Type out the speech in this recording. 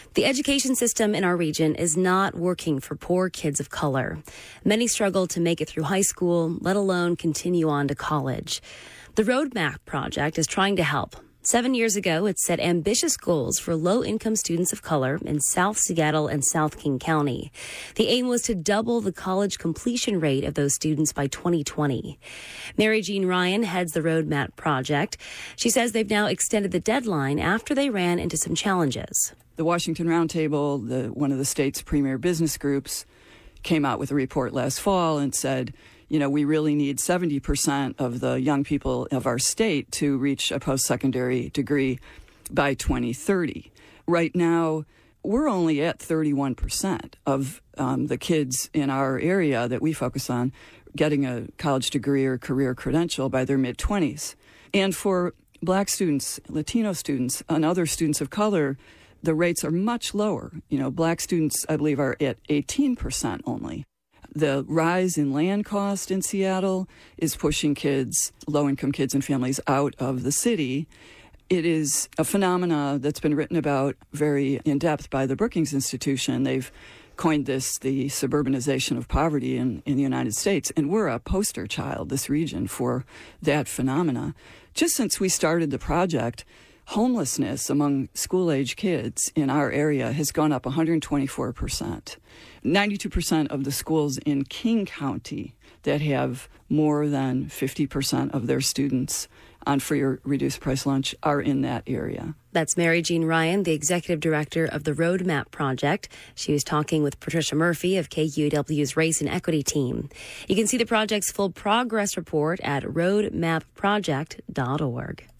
The education system in our region is not working for poor kids of color. Many struggle to make it through high school, let alone continue on to college. The Roadmap Project is trying to help. 7 years ago, it set ambitious goals for low-income students of color in South Seattle and South King County. The aim was to double the college completion rate of those students by 2020. Mary Jean Ryan heads the Roadmap Project. She says they've now extended the deadline after they ran into some challenges. The Washington Roundtable, one of the state's premier business groups, came out with a report last fall and said, we really need 70% of the young people of our state to reach a post-secondary degree by 2030. Right now, we're only at 31% of the kids in our area that we focus on getting a college degree or career credential by their mid-20s. And for Black students, Latino students, and other students of color, the rates are much lower. Black students, I believe, are at 18% only. The rise in land cost in Seattle is pushing kids, low-income kids and families, out of the city. It is a phenomena that's been written about very in-depth by the Brookings Institution. They've coined this the suburbanization of poverty in the United States, and we're a poster child, this region, for that phenomena. Just since we started the project, homelessness among school-age kids in our area has gone up 124%. 92% of the schools in King County that have more than 50% of their students on free or reduced price lunch are in that area. That's Mary Jean Ryan, the executive director of the Roadmap Project. She was talking with Patricia Murphy of KUOW's Race and Equity team. You can see the project's full progress report at roadmapproject.org.